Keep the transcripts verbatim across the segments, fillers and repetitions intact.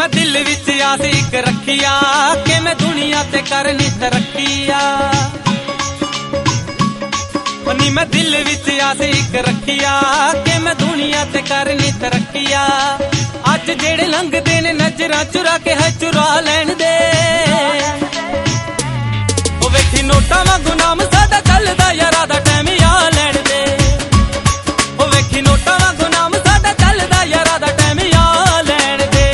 मैं दिल विच आस इक रखिया कि मैं दुनिया ते करनी तरक्किया। नी मैं दिल विच आस इक रखिया कि मैं दुनिया ते करनी तरक्किया। अज जेड़े लंघदे ने नजरां चुरा के है चुरा लैण दे। ओ वेखी नोटां वांगू नाम साडा चलदा यारा दा टाइम आ लैण दे। ओ वेखी नोटां वांगू नाम साडा चलदा यारा दा टाइम आ लैण दे।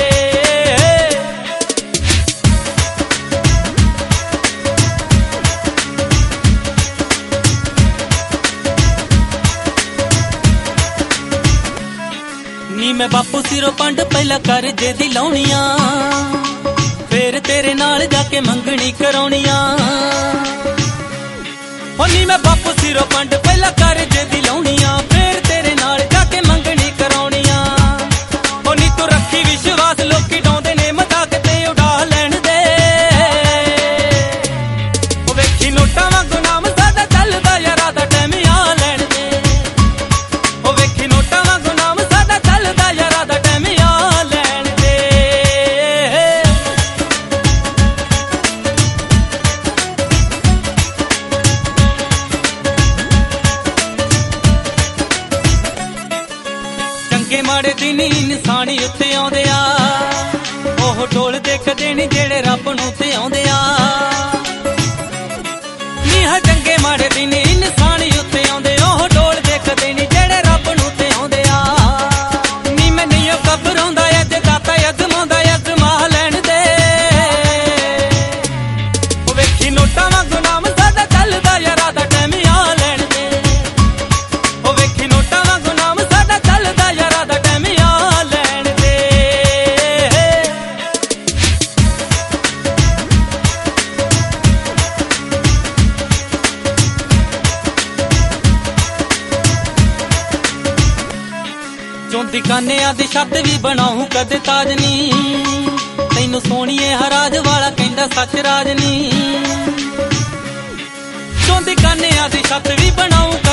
नी मैं बापू सिरों पंड पहला करजे दी लाउणियां, फिर तेरे नाल जाके मंगनी कराउणियां। ओ नी मैं बापू सिरों पंड पहला करजे दी लाउणियां, फिर तेरे नाल जाके मंगनी कराउणियां। ओ नी तू रखी विश्वास लोकी डौंदे ने मजाक ते उड़ा लैण दे। ओ वेखी नोटां वांगू नाम साडा चलदा यारा दा टाइम आ लैण दे। ओ वेखी नोटां वांगू नाम साडा चलदा यारा दा टाइम आ लैण दे। चंगे माड़े दिन इंसानी उत्ते आउंदे आ, ओह ढोल देखदे नी जेड़े रब नूं ते आउंदे आ। नी हा चंगे माड़े दिन इंसानी उत्ते आउंदे, ओह ढोल देखदे नी जेड़े रब नूं ते आउंदे आ। नी मैं नहीं घबराउंदा अज दाता अजमाउंदा अजमा लैण दे। ओ वेखी नोटां वांगू नाम साडा चलदा यारा दा टाइम आ लैण दे। ओ वेखी नोटां वांगू नाम साडा चलदा यारा दा टाइम आ लैण दे। चौंदी कानियां दी छत भी बनाऊं कदे ताज नी, तैनू सोहणीए हराज वाला कहंदा सच राज नी। चौंदी कानियां दी छत भी बनाऊं